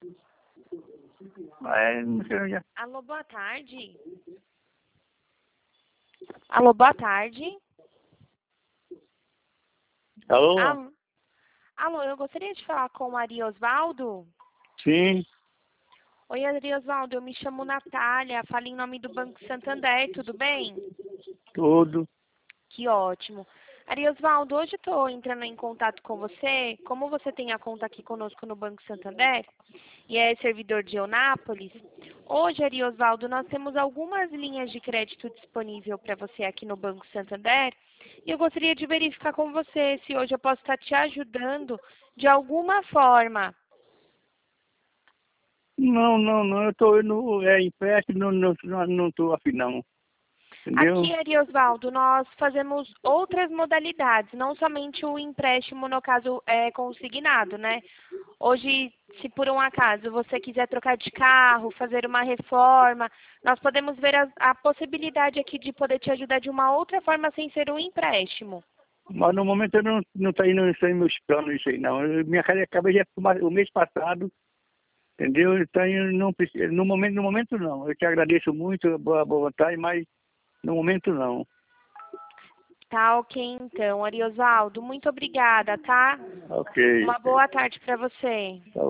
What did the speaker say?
Mas não sei onde é. Alô, boa tarde. Alô, boa tarde. Alô? Alô, eu gostaria de falar com o Ari Osvaldo. Sim, Oi, Ari Osvaldo, eu me chamo Natália, falo em nome do Banco Santander, tudo bem? tudo. Que ótimo. Ari Osvaldo, hoje estou entrando em contato com você. Como você tem a conta aqui conosco no Banco Santander e é servidor de Eunápolis, hoje, Ari Osvaldo, nós temos algumas linhas de crédito disponível para você aqui no Banco Santander e eu gostaria de verificar com você se hoje eu posso estar te ajudando de alguma forma. Não, eu tô no empréstimo, não tô afim não, entendeu? Aqui, Ari Osvaldo, nós fazemos outras modalidades, não somente o empréstimo, no caso, consignado, né? Hoje, se por um acaso você quiser trocar de carro, fazer uma reforma, nós podemos ver a possibilidade aqui de poder te ajudar de uma outra forma sem ser um empréstimo. Mas no momento eu não tá indo isso aí meus planos, isso aí não. Minha casa acabei já o mês passado, entendeu? Então eu não preciso, no momento não. Eu te agradeço muito, boa vontade, mas no momento não. Tá, ok, então, Ari Osvaldo, muito obrigada, tá? Ok. Uma boa tarde para você. Tá